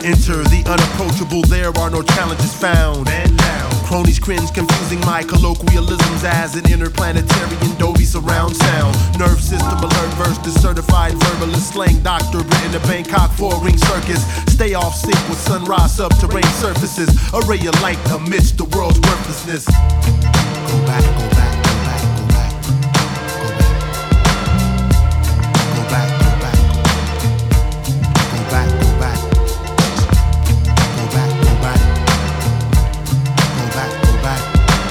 Enter the unapproachable, there are no challenges found. And now, cronies cringe, confusing my colloquialisms as an interplanetary Dolby surround sound. Nerve system alert, verse the certified verbalist slang doctor written to Bangkok for a ring circus. Stay off sync with sunrise subterranean surfaces. A ray of light amidst the world's worthlessness. Go back, go back, go back, go back, go back, go back, go back, go back, go back, go back, go back, go back,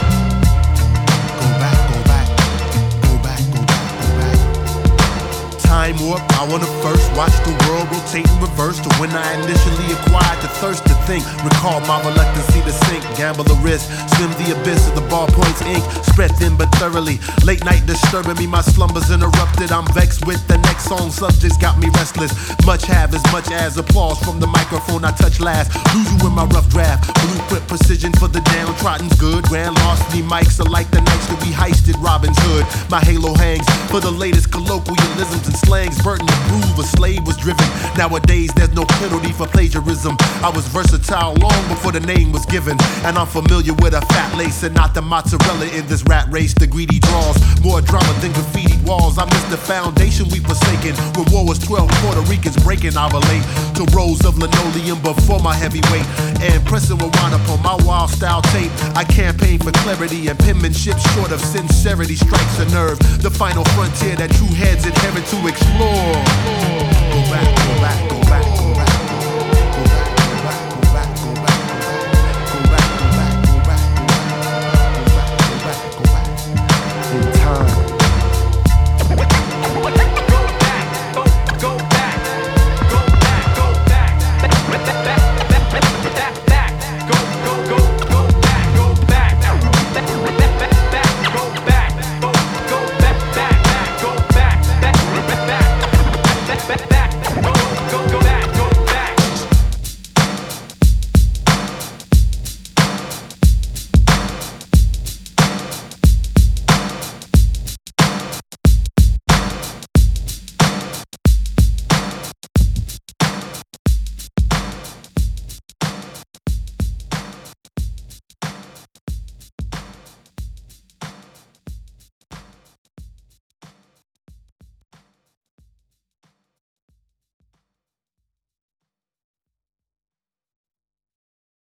go back, go back, go back, go back, go back. Time warp, I wanna first watch the world rotate in reverse to when I initially acquired the thirst to think. Recall my reluctancy to sink, gamble the risk, swim the abyss of the ballpoint's ink, spread thin but thoroughly. Late night disturbing me, my slumbers interrupted. I'm vexed with the next song subjects, got me restless. Much have as much as applause from the microphone I touch last. Lose you in my rough draft, blueprint precision for the downtrodden's good. Grand larceny mics are like the nights that we heisted Robin's Hood. My halo hangs for the latest colloquialisms and slangs. Burton to prove a slave was driven. Nowadays there's no penalty for plagiarism. I was versatile long before the name was given, and I'm familiar with a fat lace and not the mozzarella in this rat race. The greedy draws more drama than graffiti walls. I miss the foundation we forsaken when war was 12 Puerto Ricans breaking. I relate to rows of linoleum before my heavyweight and pressing rewind upon my wild style tape. I campaign for clarity and penmanship short of sincerity strikes a nerve. The final frontier that true heads inherit to explore. Go back, go back, go back.